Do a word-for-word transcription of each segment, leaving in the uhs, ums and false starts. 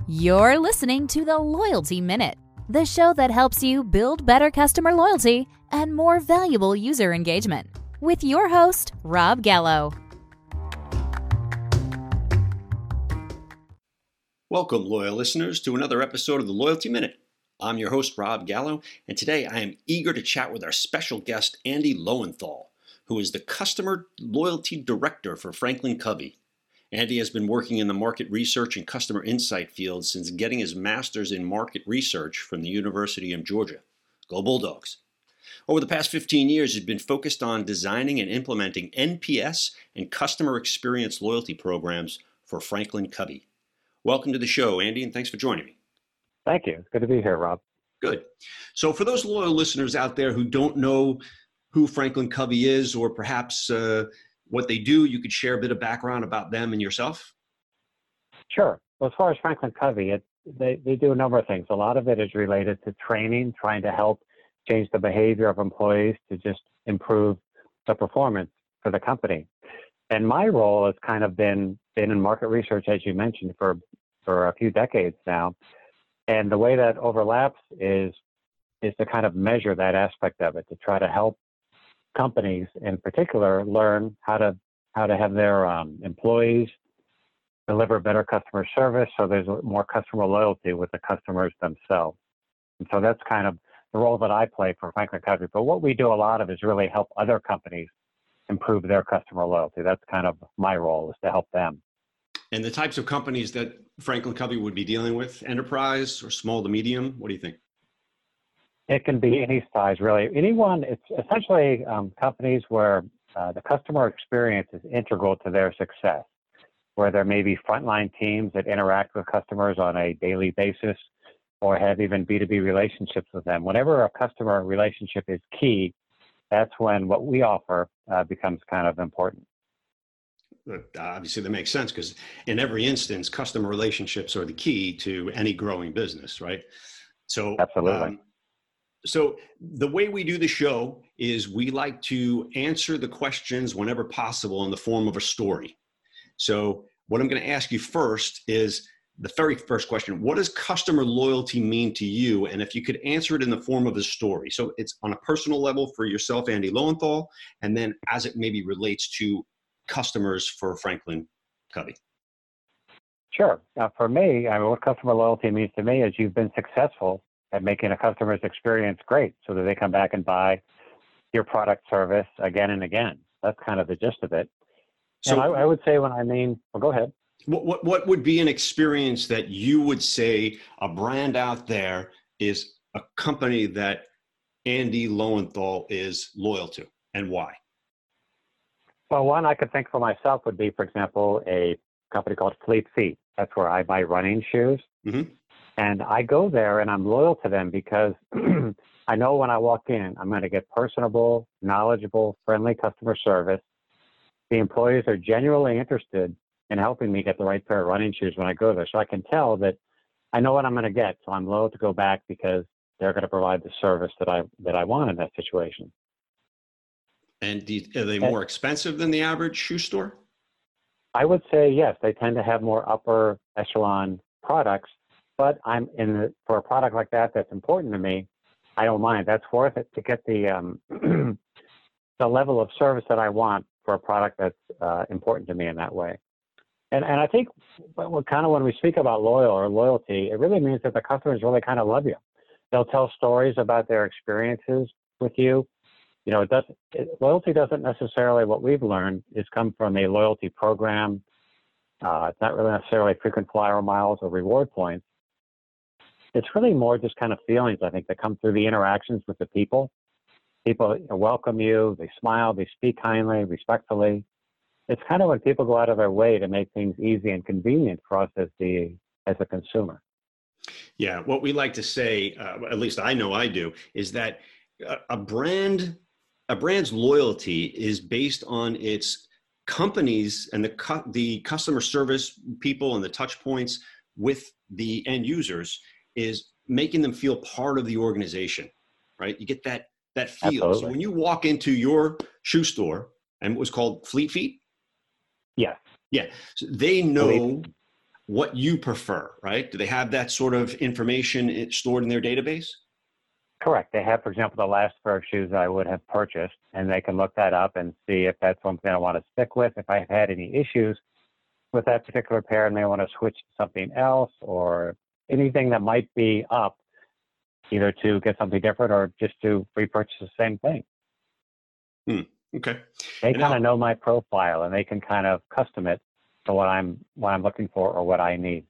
You're listening to the Loyalty Minute, the show that helps you build better customer loyalty and more valuable user engagement. With your host, Rob Gallo. Welcome, loyal listeners, to another episode of the Loyalty Minute. I'm your host, Rob Gallo, and today I am eager to chat with our special guest, Andy Lowenthal, who is the Customer Loyalty Director for Franklin Covey. Andy has been working in the market research and customer insight field since getting his master's in market research from the University of Georgia. Go Bulldogs! Over the past fifteen years, he's been focused on designing and implementing N P S and customer experience loyalty programs for Franklin Covey. Welcome to the show, Andy, and thanks for joining me. Thank you. It's good to be here, Rob. Good. So for those loyal listeners out there who don't know who Franklin Covey is, or perhaps uh, what they do, you could share a bit of background about them and yourself? Sure. Well, as far as Franklin Covey, it, they, they do a number of things. A lot of it is related to training, trying to help change the behavior of employees to just improve the performance for the company. And my role has kind of been, been in market research, as you mentioned, for, for a few decades now. And the way that overlaps is, is to kind of measure that aspect of it, to try to help companies in particular learn how to how to have their um, employees deliver better customer service, so there's more customer loyalty with the customers themselves. And so that's kind of the role that I play for Franklin Covey. But what we do a lot of is really help other companies improve their customer loyalty. That's kind of my role, is to help them. And the types of companies that Franklin Covey would be dealing with, enterprise or small to medium, what do you think? It can be any size, really. Anyone, it's essentially um, companies where uh, the customer experience is integral to their success, where there may be frontline teams that interact with customers on a daily basis or have even B two B relationships with them. Whenever a customer relationship is key, that's when what we offer uh, becomes kind of important. Obviously, that makes sense, because in every instance, customer relationships are the key to any growing business, right? So, absolutely. Um, so the way we do the show is we like to answer the questions whenever possible in the form of a story. So what I'm going to ask you first is the very first question: what does customer loyalty mean to you? And if you could answer it in the form of a story. So it's on a personal level for yourself, Andy Lowenthal, and then as it maybe relates to customers for Franklin Covey. Sure. Now, for me, I mean, what customer loyalty means to me is you've been successful at making a customer's experience great so that they come back and buy your product service again and again. That's kind of the gist of it. So and I, I would say when I mean, well, go ahead. What, what, what would be an experience that you would say a brand out there is a company that Andy Lowenthal is loyal to, and why? Well, one I could think for myself would be, for example, a company called Fleet Feet. That's where I buy running shoes. Mm-hmm. And I go there and I'm loyal to them because I know when I walk in, I'm going to get personable, knowledgeable, friendly customer service. The employees are genuinely interested in helping me get the right pair of running shoes when I go there. So I can tell that I know what I'm going to get. So I'm loyal to go back because they're going to provide the service that I that I want in that situation. And do you, are they more expensive than the average shoe store? I would say yes. They tend to have more upper echelon products, but I'm in the, for a product like that that's important to me, I don't mind. That's worth it to get the um, the level of service that I want for a product that's uh, important to me in that way. And and I think what kind of when we speak about loyal or loyalty, it really means that the customers really kind of love you. They'll tell stories about their experiences with you. You know, it doesn't, it, loyalty doesn't necessarily, what we've learned, is come from a loyalty program. Uh, it's not really necessarily frequent flyer miles or reward points. It's really more just kind of feelings, I think, that come through the interactions with the people. People welcome you, they smile, they speak kindly, respectfully. It's kind of when people go out of their way to make things easy and convenient for us as the as a consumer. Yeah, what we like to say, uh, at least I know I do, is that a, a brand A brand's loyalty is based on its companies and the cu- the customer service people and the touch points with the end users is making them feel part of the organization, right? You get that that feel. Absolutely. So when you walk into your shoe store, and it was called Fleet Feet? Yes. Yeah. So they know what you prefer, right? Do they have that sort of information stored in their database? Correct. They have, for example, the last pair of shoes I would have purchased, and they can look that up and see if that's something I want to stick with. If I've had any issues with that particular pair and they want to switch to something else, or anything that might be up, either to get something different or just to repurchase the same thing. Hmm. Okay. They And kind now- of know my profile, and they can kind of custom it to what I'm what I'm looking for or what I need.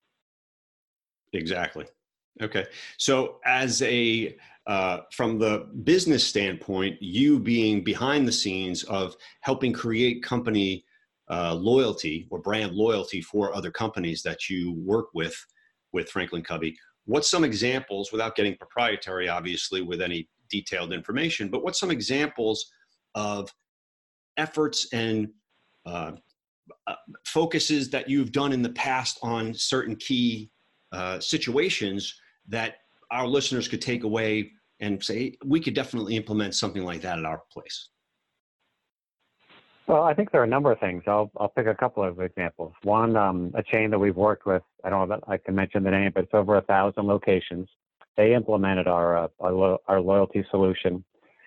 Exactly. Okay. So as a, uh, from the business standpoint, you being behind the scenes of helping create company uh, loyalty or brand loyalty for other companies that you work with, with Franklin Covey, what's some examples, without getting proprietary, obviously, with any detailed information, but what's some examples of efforts and uh, uh, focuses that you've done in the past on certain key uh, situations that our listeners could take away and say, we could definitely implement something like that at our place? Well, I think there are a number of things. I'll I'll pick a couple of examples. One, um, a chain that we've worked with. I don't know if I can mention the name, but it's over a thousand locations. They implemented our uh, our, lo- our loyalty solution,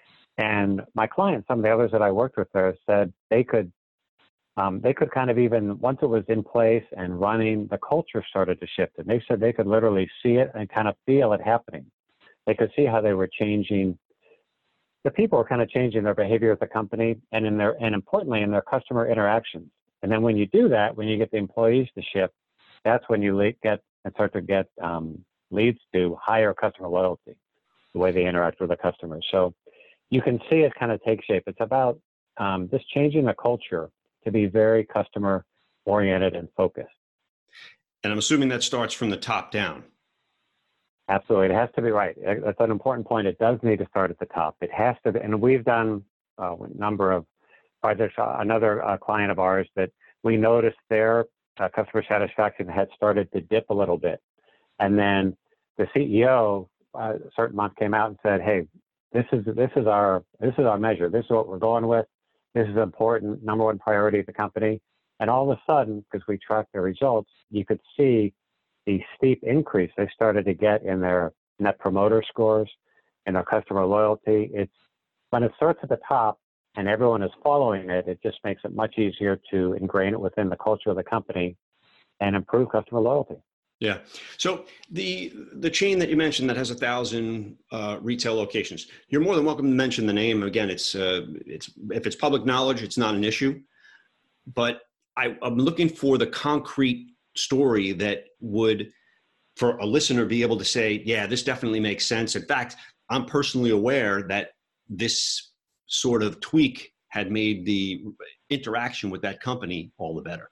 and my clients, some of the others that I worked with there, said they could um, they could kind of even once it was in place and running, the culture started to shift, and they said they could literally see it and kind of feel it happening. They could see how they were changing. The people are kind of changing their behavior at the company and in their, and importantly, in their customer interactions. And then when you do that, when you get the employees to shift, that's when you le- get and start to get um, leads to higher customer loyalty, the way they interact with the customers. So you can see it kind of take shape. It's about um, just changing the culture to be very customer oriented and focused. And I'm assuming that starts from the top down. Absolutely. It has to be right. That's an important point. It does need to start at the top. It has to be. And we've done uh, a number of projects. Uh, another uh, client of ours that we noticed their uh, customer satisfaction had started to dip a little bit. And then the C E O uh, a certain month came out and said, hey, this is, this is our, this is our measure. This is what we're going with. This is important, number one priority of the company. And all of a sudden, because we tracked the results, you could see the steep increase they started to get in their net promoter scores and their customer loyalty. It's when it starts at the top and everyone is following it, it just makes it much easier to ingrain it within the culture of the company and improve customer loyalty. Yeah. So the the chain that you mentioned that has a thousand uh, retail locations, you're more than welcome to mention the name. Again, it's uh, it's if it's public knowledge, it's not an issue. But I, I'm looking for the concrete story that would, for a listener, be able to say, yeah, this definitely makes sense. In fact, I'm personally aware that this sort of tweak had made the interaction with that company all the better.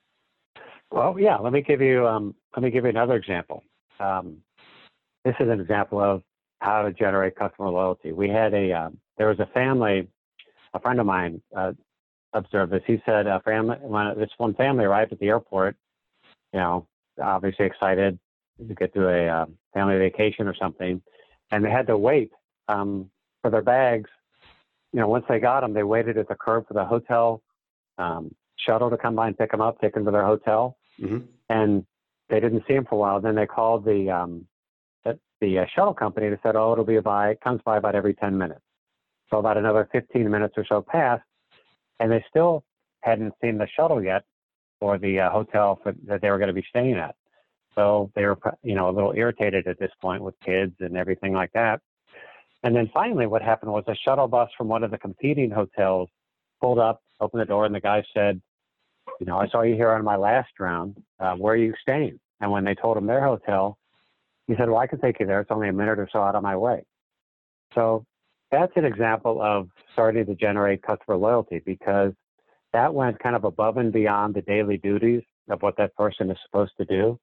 Well, yeah, let me give you, um, let me give you another example. Um, this is an example of how to generate customer loyalty. We had a, um, there was a family, a friend of mine uh, observed this. He said, a family, when this one family arrived at the airport, you know, obviously excited to get to a uh, family vacation or something, and they had to wait um, for their bags. You know, once they got them, they waited at the curb for the hotel um, shuttle to come by and pick them up, take them to their hotel, Mm-hmm. and they didn't see them for a while. Then they called the um, the, the uh, shuttle company and said, "Oh, it'll be by, it comes by about every ten minutes." So about another fifteen minutes or so passed, and they still hadn't seen the shuttle yet, or the uh, hotel for, that they were going to be staying at. So they were, you know, a little irritated at this point with kids and everything like that. And then finally what happened was a shuttle bus from one of the competing hotels pulled up, opened the door, and the guy said, you know, I saw you here on my last round. Uh, where are you staying? And when they told him their hotel, he said, well, I can take you there. It's only a minute or so out of my way. So that's an example of starting to generate customer loyalty, because that went kind of above and beyond the daily duties of what that person is supposed to do.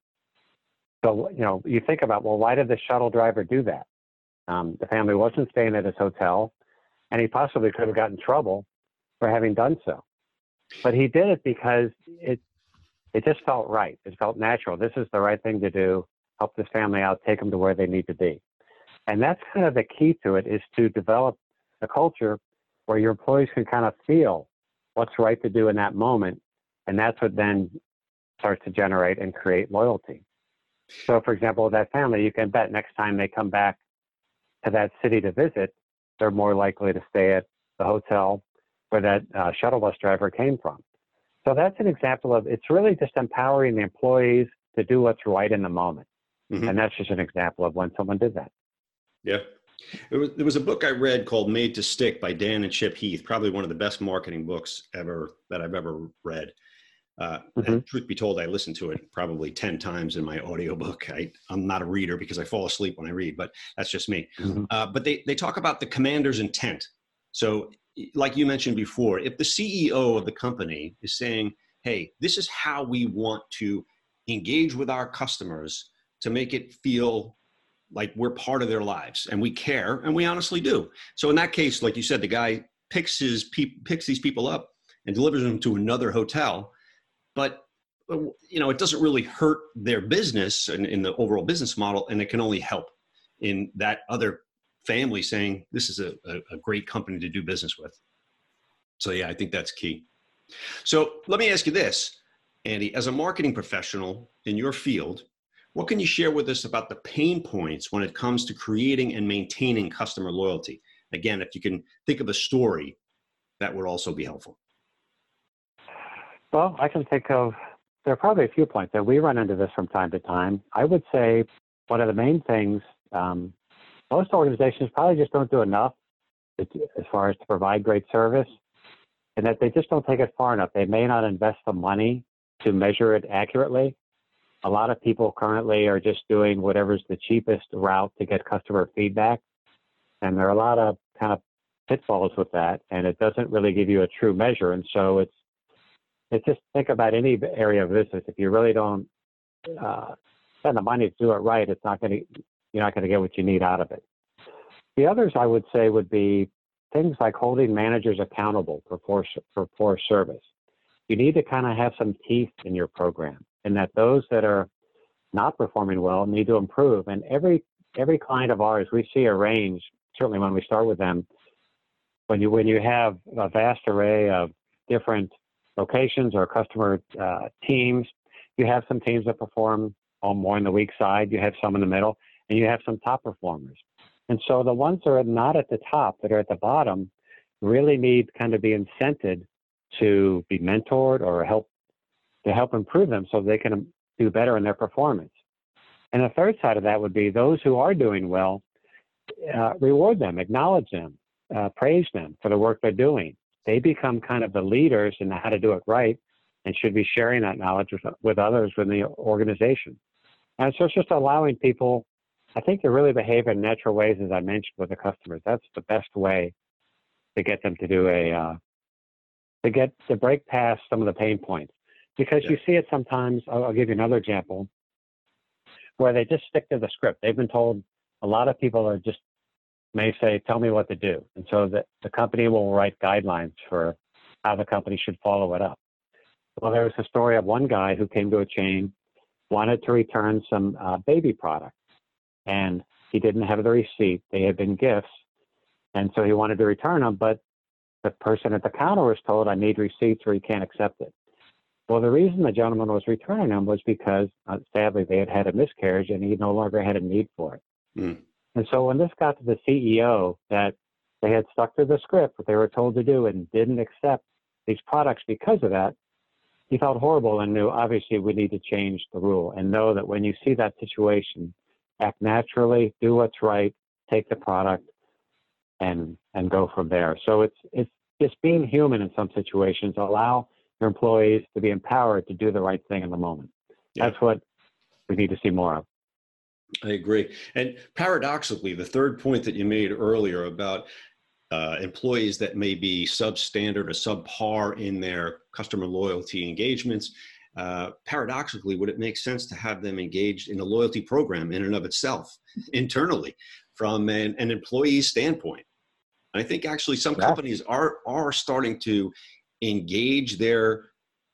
So, you know, you think about, well, why did the shuttle driver do that? Um, the family wasn't staying at his hotel, and he possibly could have gotten in trouble for having done so. But he did it because it it just felt right. It felt natural. This is the right thing to do. Help this family out, take them to where they need to be. And that's kind of the key to it, is to develop a culture where your employees can kind of feel what's right to do in that moment. And that's what then starts to generate and create loyalty. So, for example, that family, you can bet next time they come back to that city to visit, they're more likely to stay at the hotel where that uh, shuttle bus driver came from. So that's an example of, it's really just empowering the employees to do what's right in the moment. Mm-hmm. And that's just an example of when someone did that. Yeah. It was, there was a book I read called Made to Stick by Dan and Chip Heath, probably one of the best marketing books ever that I've ever read. Uh, mm-hmm. And truth be told, I listened to it probably ten times in my audiobook. I, I'm not a reader because I fall asleep when I read, but that's just me. Mm-hmm. Uh, but they, they talk about the commander's intent. So like you mentioned before, if the C E O of the company is saying, hey, this is how we want to engage with our customers to make it feel like we're part of their lives and we care, and we honestly do. So in that case, like you said, the guy picks his pe- picks these people up and delivers them to another hotel. But, you know, it doesn't really hurt their business and in the overall business model, and it can only help in that other family saying, this is a, a, a great company to do business with. So, yeah, I think that's key. So let me ask you this, Andy, as a marketing professional in your field, what can you share with us about the pain points when it comes to creating and maintaining customer loyalty? Again, if you can think of a story, that would also be helpful. Well, I can think of, there are probably a few points that we run into this from time to time. I would say one of the main things, um, most organizations probably just don't do enough as far as to provide great service, and that they just don't take it far enough. They may not invest the money to measure it accurately. A lot of people currently are just doing whatever's the cheapest route to get customer feedback, and there are a lot of kind of pitfalls with that, and it doesn't really give you a true measure. And so it's It's just think about any area of business. If you really don't uh, spend the money to do it right, it's not going to, you're not going to get what you need out of it. The others I would say would be things like holding managers accountable for poor, for poor service. You need to kind of have some teeth in your program, and that those that are not performing well need to improve. And every every client of ours, we see a range. Certainly, when we start with them, when you when you have a vast array of different locations or customer uh, teams, you have some teams that perform on more on the weak side, you have some in the middle, and you have some top performers. And so the ones that are not at the top, that are at the bottom, really need kind of be incented to be mentored or help to help improve them so they can do better in their performance. And the third side of that would be those who are doing well, uh, reward them, acknowledge them, uh, praise them for the work they're doing. They become kind of the leaders in how to do it right, and should be sharing that knowledge with, with others within the organization. And so it's just allowing people, I think, to really behave in natural ways, as I mentioned, with the customers. That's the best way to get them to do a, uh, to get, to break past some of the pain points. Because yeah. you see it sometimes, I'll, I'll give you another example, where they just stick to the script. They've been told, a lot of people are just, may say, tell me what to do. And so the, the company will write guidelines for how the company should follow it up. Well, there was a story of one guy who came to a chain, wanted to return some uh, baby products, and he didn't have the receipt. They had been gifts, and so he wanted to return them, but the person at the counter was told, I need receipts or he can't accept it. Well, the reason the gentleman was returning them was because, uh, sadly, they had had a miscarriage, and he no longer had a need for it. Mm. And so when this got to the C E O, that they had stuck to the script, what they were told to do, and didn't accept these products because of that, he felt horrible and knew, obviously, we need to change the rule, and know that when you see that situation, act naturally, do what's right, take the product, and and go from there. So it's it's just being human in some situations. Allow your employees to be empowered to do the right thing in the moment. Yeah. That's what we need to see more of. I agree. And paradoxically, the third point that you made earlier about uh, employees that may be substandard or subpar in their customer loyalty engagements, uh, paradoxically, would it make sense to have them engaged in a loyalty program in and of itself, internally, from an, an employee standpoint? And I think actually some yeah. companies are are starting to engage their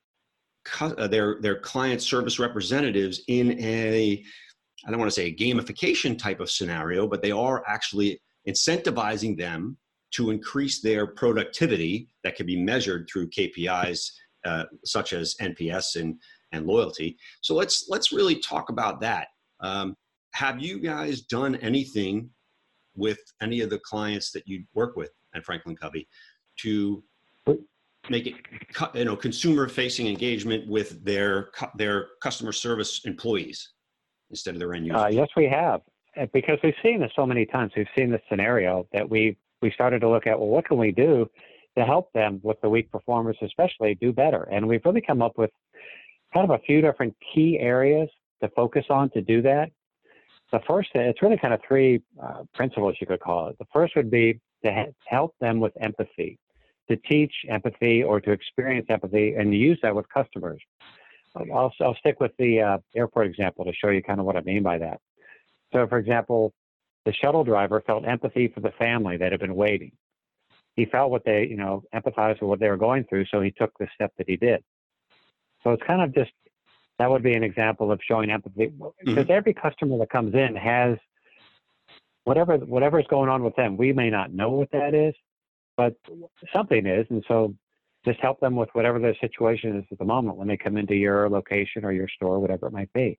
uh, their their client service representatives in a, I don't want to say a gamification type of scenario, but they are actually incentivizing them to increase their productivity that can be measured through K P Is uh, such as N P S and, and loyalty. So let's let's really talk about that. Um, have you guys done anything with any of the clients that you work with at Franklin Covey to make it, you know, consumer-facing engagement with their their customer service employees instead of their end users? Uh, yes, we have, because we've seen this so many times. We've seen this scenario that we we started to look at. Well, what can we do to help them with the weak performers, especially, do better? And we've really come up with kind of a few different key areas to focus on to do that. The first, it's really kind of three uh, principles, you could call it. The first would be to ha- help them with empathy, to teach empathy or to experience empathy and use that with customers. I'll, I'll stick with the uh, airport example to show you kind of what I mean by that. So, for example, the shuttle driver felt empathy for the family that had been waiting. He felt what they, you know, empathized with what they were going through, so he took the step that he did. So it's kind of just, that would be an example of showing empathy, because mm-hmm. every customer that comes in has whatever whatever's going on with them. We may not know what that is, but something is, and so just help them with whatever their situation is at the moment when they come into your location or your store, whatever it might be.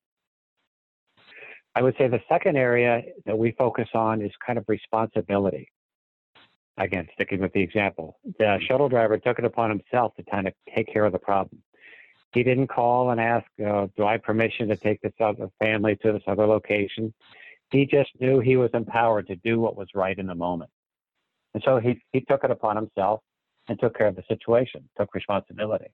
I would say the second area that we focus on is kind of responsibility. Again, sticking with the example, the shuttle driver took it upon himself to kind of take care of the problem. He didn't call and ask, uh, do I have permission to take this other family to this other location? He just knew he was empowered to do what was right in the moment. And so he, he took it upon himself and took care of the situation, took responsibility.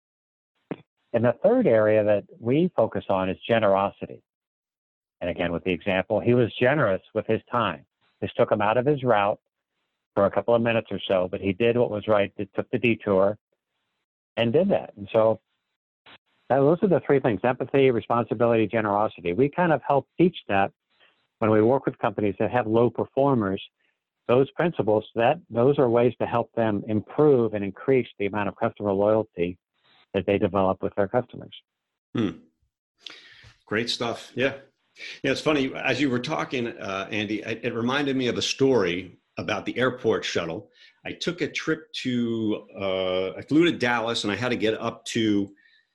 And the third area that we focus on is generosity. And again, with the example, he was generous with his time. This took him out of his route for a couple of minutes or so, but he did what was right. He took the detour and did that. And so that, those are the three things: empathy, responsibility, generosity. We kind of help teach that when we work with companies that have low performers. Those principles, that those are ways to help them improve and increase the amount of customer loyalty that they develop with their customers. Hmm. Great stuff. Yeah. Yeah, it's funny, as you were talking, uh, Andy, it, it reminded me of a story about the airport shuttle. I took a trip to, uh, I flew to Dallas, and I had to get up to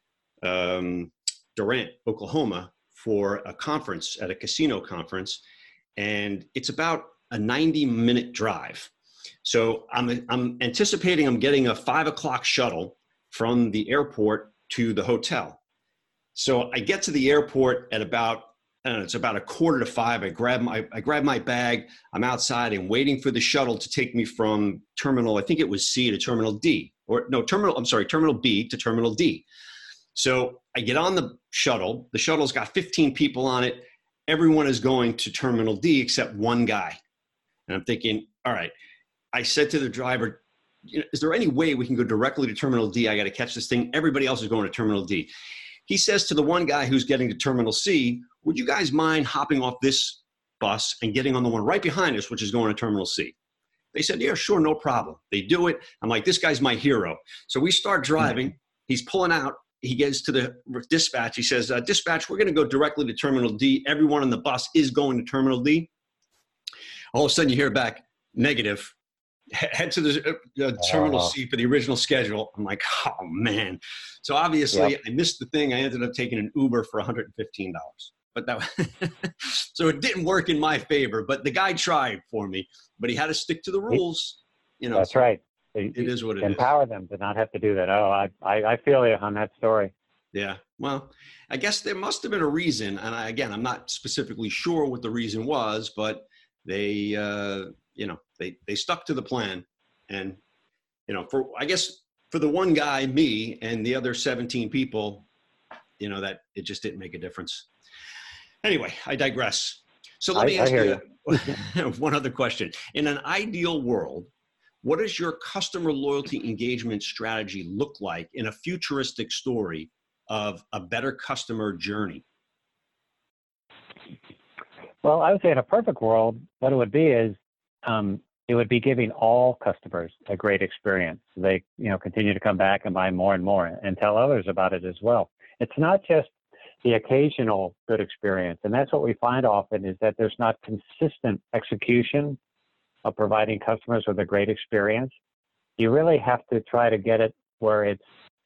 um, Durant, Oklahoma, for a conference, at a casino conference, and it's about a ninety minute drive. So I'm, I'm anticipating I'm getting a five o'clock shuttle from the airport to the hotel. So I get to the airport at about, I don't know, it's about a quarter to five. I grab my, I grab my bag. I'm outside and waiting for the shuttle to take me from terminal, I think it was C to terminal D, or no, terminal, I'm sorry, terminal B to terminal D. So I get on the shuttle. The shuttle's got fifteen people on it. Everyone is going to terminal D except one guy. And I'm thinking, all right, I said to the driver, you know, is there any way we can go directly to terminal D? I got to catch this thing. Everybody else is going to terminal D. He says to the one guy who's getting to terminal C, would you guys mind hopping off this bus and getting on the one right behind us, which is going to terminal C? They said, yeah, sure, no problem. They do it. I'm like, this guy's my hero. So we start driving. He's pulling out. He gets to the dispatch. He says, uh, dispatch, we're going to go directly to terminal D. Everyone on the bus is going to terminal D. All of a sudden you hear back, negative. Head to the uh, terminal oh. C for the original schedule. I'm like, oh, man. So obviously yep. I missed the thing. I ended up taking an Uber for one hundred fifteen dollars. But that, so it didn't work in my favor. But the guy tried for me. But he had to stick to the rules. You know, That's so right. It, it is what it empower is. Empower them to not have to do that. Oh, I, I, I feel you on that story. Yeah. Well, I guess there must have been a reason. And I, again, I'm not specifically sure what the reason was, but they, uh, you know, they, they stuck to the plan. And, you know, for, I guess for the one guy, me, and the other seventeen people, you know, that it just didn't make a difference. Anyway, I digress. So let I, me ask you, you one other question. In an ideal world, what does your customer loyalty engagement strategy look like in a futuristic story of a better customer journey? Well, I would say in a perfect world, what it would be is um, it would be giving all customers a great experience. They, you know, continue to come back and buy more and more and tell others about it as well. It's not just the occasional good experience. And that's what we find often is that there's not consistent execution of providing customers with a great experience. You really have to try to get it where it's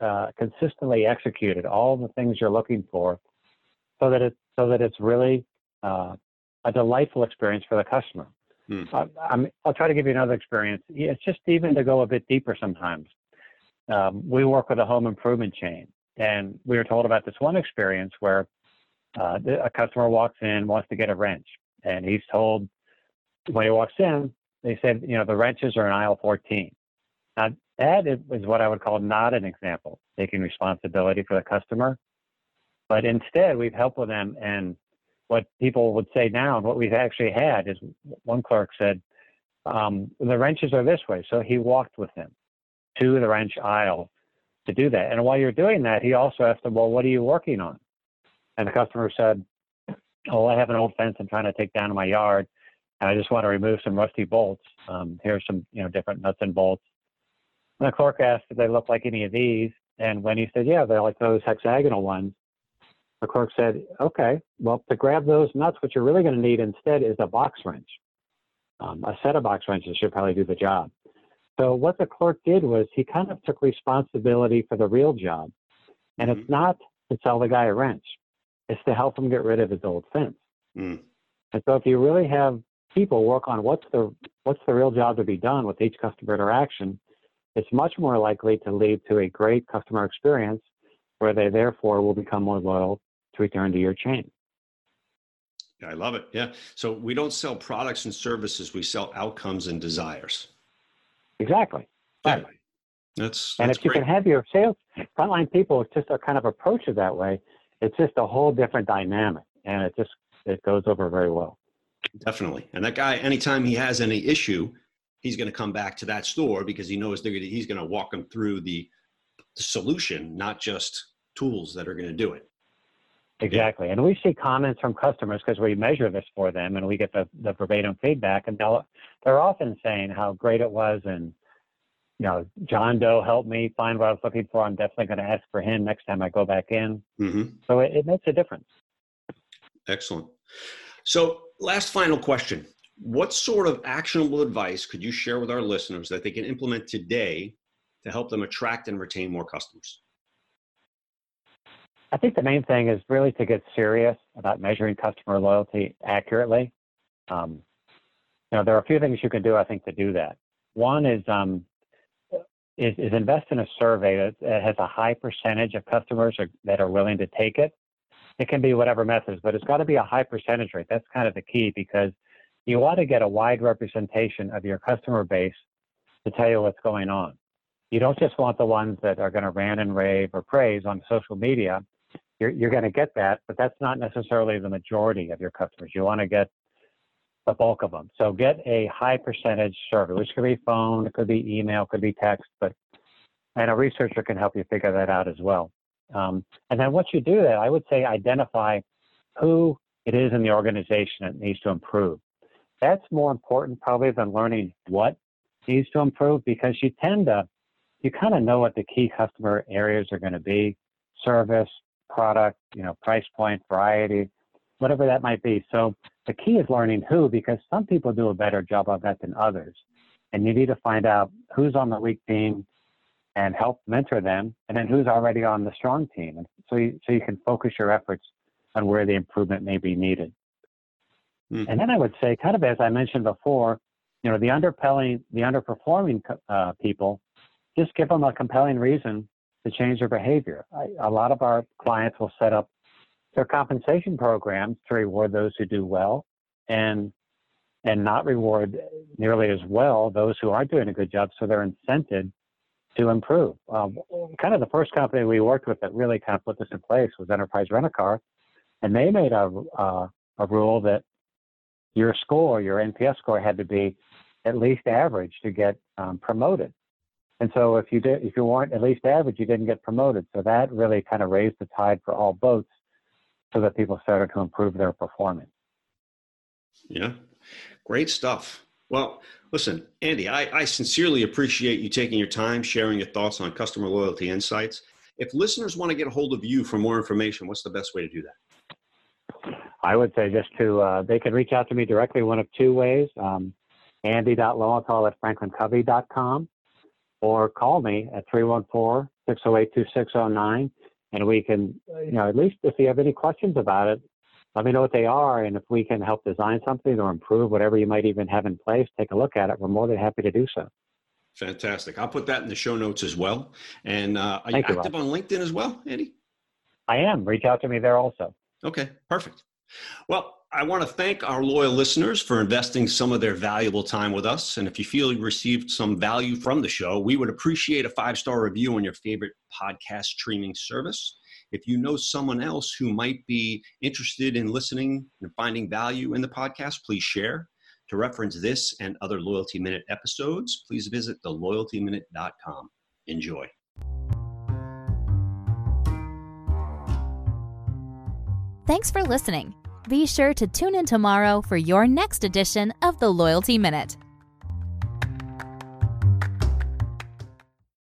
uh, consistently executed, all the things you're looking for, so that it so that it's really uh, a delightful experience for the customer. Hmm. I, I'm, I'll try to give you another experience. It's just even to go a bit deeper sometimes. Um, we work with a home improvement chain, and we were told about this one experience where uh, a customer walks in, wants to get a wrench, and he's told when he walks in, they said, you know, the wrenches are in aisle fourteen. Now, that is what I would call not an example, taking responsibility for the customer. But instead, we've helped with them. And what people would say now, and what we've actually had, is one clerk said, um, the wrenches are this way. So he walked with him to the wrench aisle to do that. And while you're doing that, he also asked them, well, what are you working on? And the customer said, oh, I have an old fence I'm trying to take down in my yard, and I just want to remove some rusty bolts. Um, here's some, you know, different nuts and bolts. And the clerk asked if they look like any of these. And when he said, yeah, they're like those hexagonal ones, the clerk said, okay, well, to grab those nuts, what you're really going to need instead is a box wrench. Um, a set of box wrenches should probably do the job. So what the clerk did was he kind of took responsibility for the real job. And mm-hmm. it's not to sell the guy a wrench. It's to help him get rid of his old fence. Mm. And so if you really have people work on what's the what's the real job to be done with each customer interaction, it's much more likely to lead to a great customer experience where they therefore will become more loyal to return to your chain. Yeah, I love it. Yeah. So we don't sell products and services, we sell outcomes and desires. Exactly. Yeah. Right. That's, that's and if great. You can have your sales frontline people just a kind of approach it that way, it's just a whole different dynamic, and it just it goes over very well. Definitely. And that guy, anytime he has any issue, he's going to come back to that store because he knows they're gonna, he's going to walk them through the, the solution, not just tools that are going to do it. Exactly. Yeah. And we see comments from customers because we measure this for them, and we get the, the verbatim feedback, and they'll, they're often saying how great it was, and you know, John Doe helped me find what I was looking for. I'm definitely going to ask for him next time I go back in. Mm-hmm. So it, it makes a difference. Excellent. So last final question. What sort of actionable advice could you share with our listeners that they can implement today to help them attract and retain more customers? I think the main thing is really to get serious about measuring customer loyalty accurately. Um, you know, there are a few things you can do, I think, to do that. One is, um, is, is invest in a survey that, that has a high percentage of customers are, that are willing to take it. It can be whatever methods, but it's got to be a high percentage rate. That's kind of the key, because you want to get a wide representation of your customer base to tell you what's going on. You don't just want the ones that are going to rant and rave or praise on social media. You're, you're going to get that, but that's not necessarily the majority of your customers. You want to get the bulk of them. So get a high percentage survey, which could be phone, it could be email, it could be text, but and a researcher can help you figure that out as well. Um, and then once you do that, I would say identify who it is in the organization that needs to improve. That's more important probably than learning what needs to improve, because you tend to, you kind of know what the key customer areas are going to be: service, product, you know, price point, variety, whatever that might be. So the key is learning who, because some people do a better job of that than others. And you need to find out who's on the weak team and help mentor them, and then who's already on the strong team. And so you, so you can focus your efforts on where the improvement may be needed. Mm-hmm. And then I would say, kind of as I mentioned before, you know, the underpelling, the underperforming uh, people, just give them a compelling reason to change their behavior. I, a lot of our clients will set up their compensation programs to reward those who do well, and and not reward nearly as well those who aren't doing a good job, so they're incented to improve. Um, kind of the first company we worked with that really kind of put this in place was Enterprise Rent-A-Car, and they made a uh, a rule that your score, your N P S score, had to be at least average to get um, promoted. And so if you did, if you weren't at least average, you didn't get promoted. So that really kind of raised the tide for all boats, so that people started to improve their performance. Yeah, great stuff. Well, listen, Andy, I, I sincerely appreciate you taking your time, sharing your thoughts on customer loyalty insights. If listeners want to get a hold of you for more information, what's the best way to do that? I would say just to, uh, they can reach out to me directly one of two ways, um, andy dot lowenthal at franklin covey dot com. or call me at three one four, six oh eight, two six oh nine. And we can, you know, at least if you have any questions about it, let me know what they are. And if we can help design something or improve whatever you might even have in place, take a look at it. We're more than happy to do so. Fantastic. I'll put that in the show notes as well. And uh, are Thank you you, active Rob. on LinkedIn as well, Andy? I am. Reach out to me there also. Okay, perfect. Well, I want to thank our loyal listeners for investing some of their valuable time with us. And if you feel you received some value from the show, we would appreciate a five-star review on your favorite podcast streaming service. If you know someone else who might be interested in listening and finding value in the podcast, please share. To reference this and other Loyalty Minute episodes, please visit the loyalty minute dot com. Enjoy. Thanks for listening. Be sure to tune in tomorrow for your next edition of the Loyalty Minute.